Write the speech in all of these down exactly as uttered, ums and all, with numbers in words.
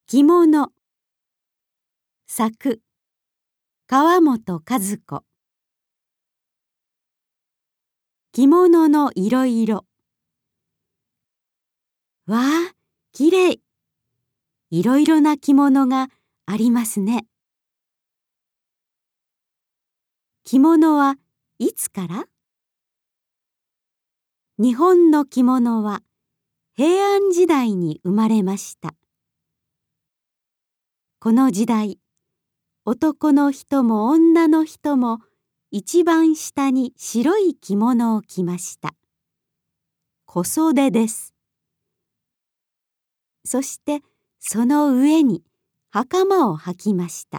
着物。作、川本和子。着物のいろいろ。わあ、きれい。いろいろな着物がありますね。着物はいつから？日本の着物は平安時代に生まれました。この時代、男の人も女の人も一番下に白い着物を着ました。小袖です。そしてその上に袴を履きました。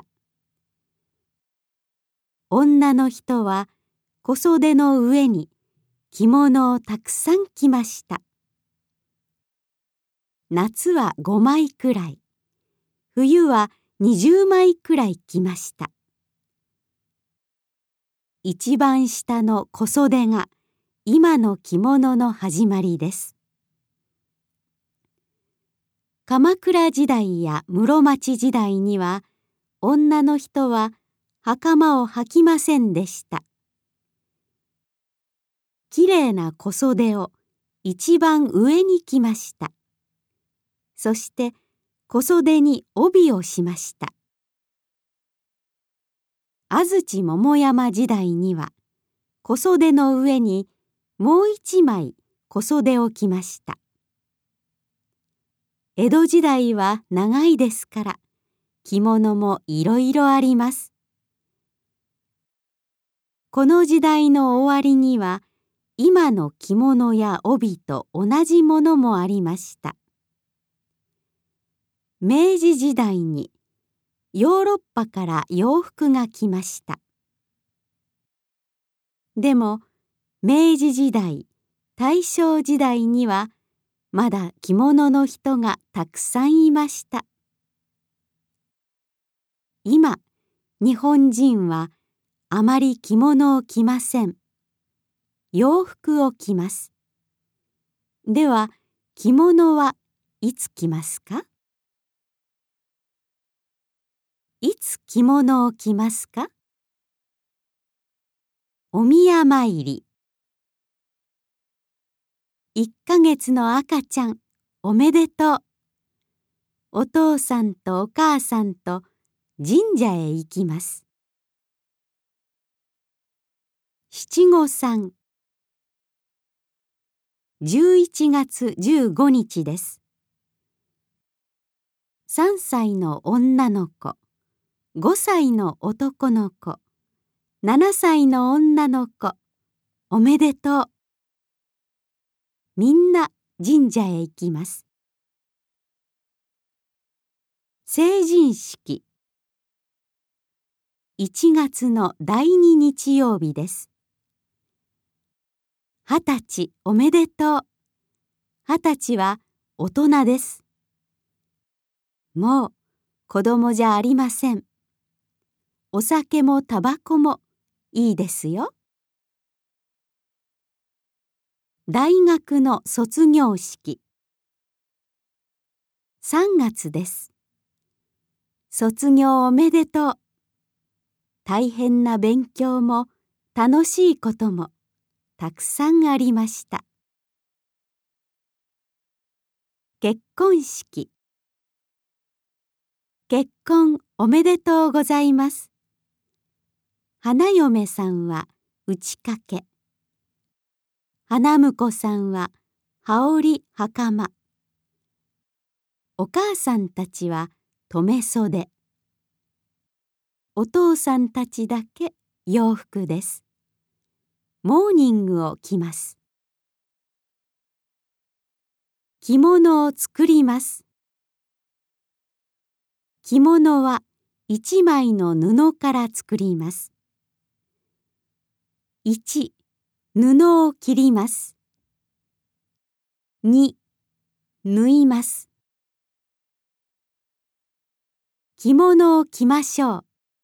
女の人は小袖の上に着物をたくさん着ました。夏はごまいくらい、冬はにじゅうまいくらい着ました。一番下の小袖が今の着物の始まりです。鎌倉時代や室町時代には女の人は袴を履きませんでした。きれいな小袖を一番上に着ました。そして小袖に帯をしました。安土桃山時代には小袖の上にもう一枚小袖を着ました。江戸時代は長いですから着物もいろいろあります。この時代の終わりには今の着物や帯と同じものもありました。明治時代にヨーロッパから洋服が来ました。でも明治時代、大正時代にはまだ着物の人がたくさんいました。今、日本人はあまり着物を着ません。洋服を着ます。では、着物はいつ着ますか？いつ着物を着ますか？お宮参り。いっかげつの赤ちゃん、おめでとう。お父さんとお母さんと神社へ行きます。七五三。じゅういちがつじゅうごにちです。さんさいの女の子、ごさいの男の子、ななさいの女の子、おめでとう。みんな神社へ行きます。成人式。いちがつのだいに日曜日です。はたちおめでとう。はたちは大人です。もう子供じゃありません。お酒もタバコもいいですよ。大学の卒業式。さんがつです。卒業おめでとう。大変な勉強も楽しいこともたくさんありました。結婚式。結婚おめでとうございます。花嫁さんは打ち掛け。花婿さんは羽織袴。お母さんたちは留め袖。お父さんたちだけ洋服です。モーニングを着ます。着物を作ります。着物はいちまいの布から作ります。いち、布を切ります。に、縫います。着物を着ましょう。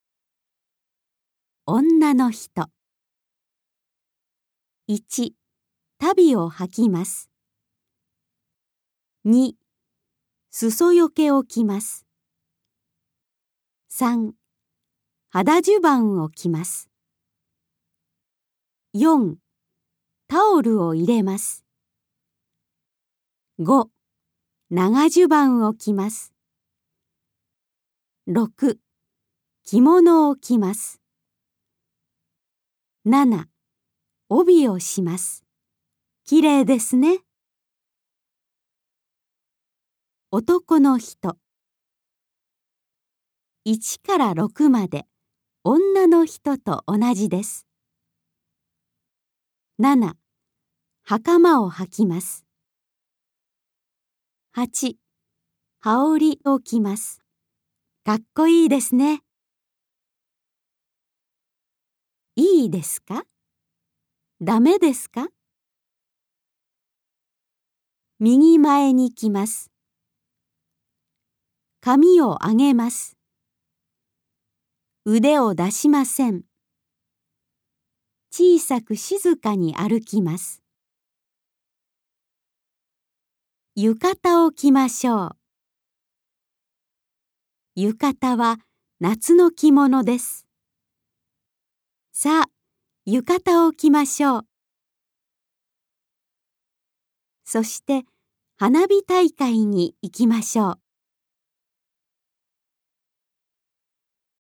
女の人。いち、足袋を履きます。に、裾よけを着ます。 さん、肌襦袢を着ます。よん、タオルを入れます。ご、長襦袢を着ます。ろく、着物を着ます。なな、帯をします。きれいですね。男の人。いちからろくまで女の人と同じです。なな、袴を履きます。はち、羽織を着ます。かっこいいですね。いいですか？ダメですか？右前に来ます。髪を上げます。腕を出しません。小さく静かに歩きます。浴衣を着ましょう。浴衣は夏の着物です。さあ、浴衣を着ましょう。そして花火大会に行きましょう。